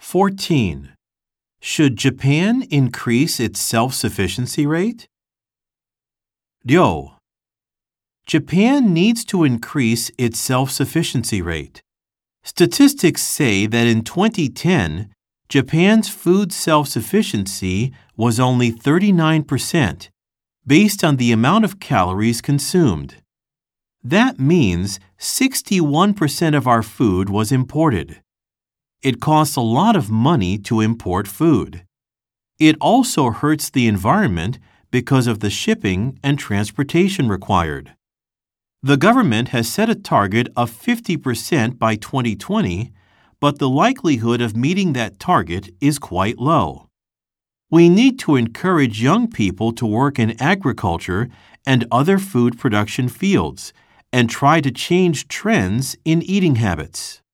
14. Should Japan increase its self-sufficiency rate? 量 Japan needs to increase its self-sufficiency rate. Statistics say that in 2010, Japan's food self-sufficiency was only 39%, based on the amount of calories consumed. That means 61% of our food was imported. It costs a lot of money to import food. It also hurts the environment because of the shipping and transportation required. The government has set a target of 50% by 2020, but the likelihood of meeting that target is quite low. We need to encourage young people to work in agriculture and other food production fields and try to change trends in eating habits.